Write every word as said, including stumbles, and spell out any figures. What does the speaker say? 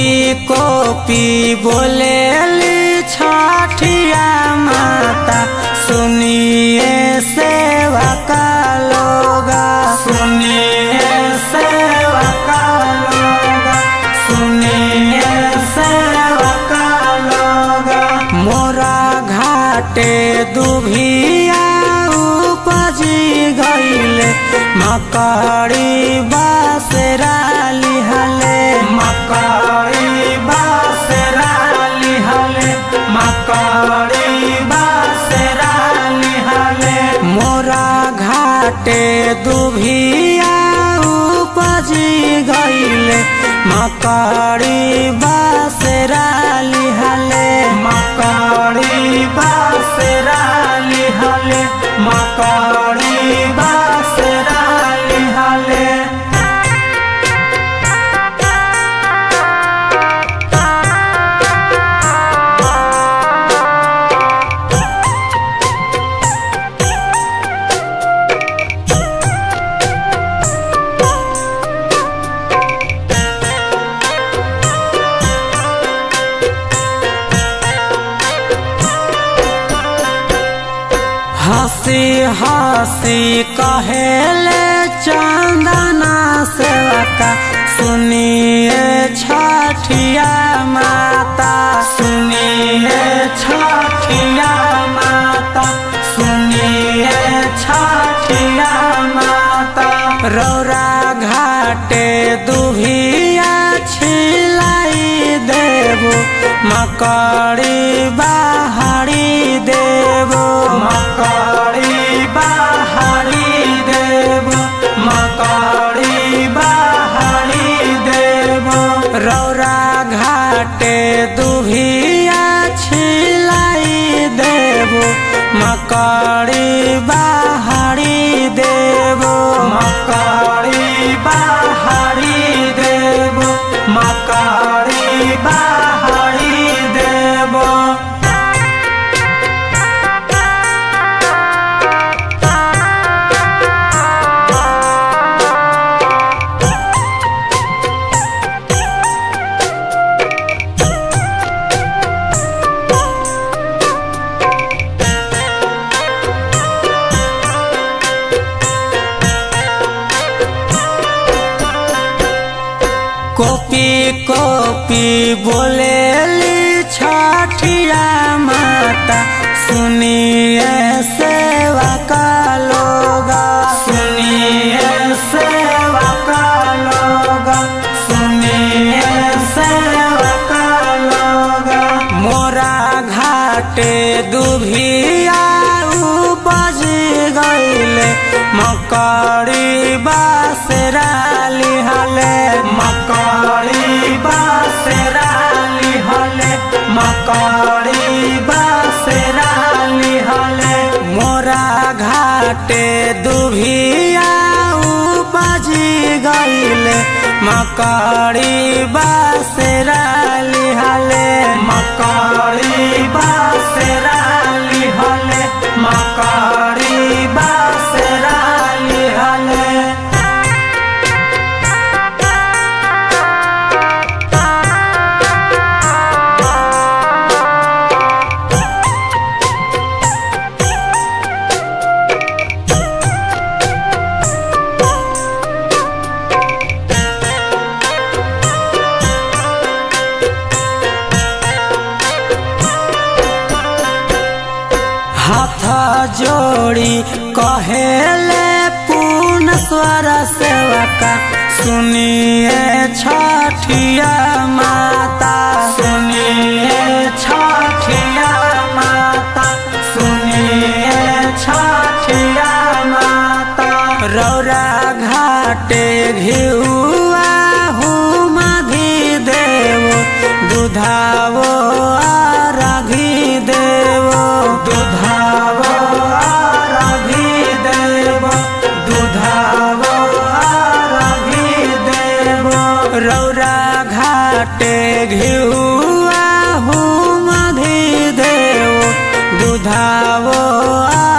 Copy copy बोलेली छठिया माता, सुनिए सेवा का लोगा, सुनिए सेवा का लोगा, सुनिए सेवा का लोगा। मोरा घाटे दुभिया उपजी गईले, मकड़ी बासरा लिहले, मकड़ी बासरा लिहले, मकड़ी बासरा लिहले। मोरा घाटे दुभिया उपजी गईले, मकड़ी बासरा लिहले, मकड़ी बासरा लिहले, मकड़ी बासरा लिहले। हंसी हंसी कहेले चंदना सेवका, सुनिए छठिया माता, सुनिए छठिया माता, सुनिए छठिया माता। रौरा घाटे दुभिया छिलाई देबो, मकड़ी बाहरी देबो, मकड़ी बाहरी देबो, मकड़ी बाहरी देबो। रौरा घाटे दुभिया छिलाई देबो, मकड़ी बाहरी देबो, मकड़ी बाहरी देबो, मकड़ी बाहरी देबो। कोपी कोपी बोलेली छठिया माता, सुनिए सेवा का लोगा, सुनिए सेवा का लोगा, सुनिए सेवा का लोगा। मोरा घाटे दुभिया उपज गईले, मकड़ी बासरा लिहले, मकड़ी बासरा लिहले, मकड़ी बासरा लिहले। मोरा घाटे दुभिया उपजी गईले, मकड़ी बासरा लिहले, मकड़ी बासरा लिहले, मकड़ी बासरा लिहले। हाथ जोड़ी कहेले पूर्ण स्वर सेवका, सुनिए छठिया माता, सुनिए छठिया माता, सुनिए छठिया माता। रौरा घाटे घिउआ हुमधि देवो, दुधावो आरघी देवो, दुधावो आरघी देवो, दुधावो आरघी देवो। रौरा घाटे घिउआ हुमधि देवो, दुधावो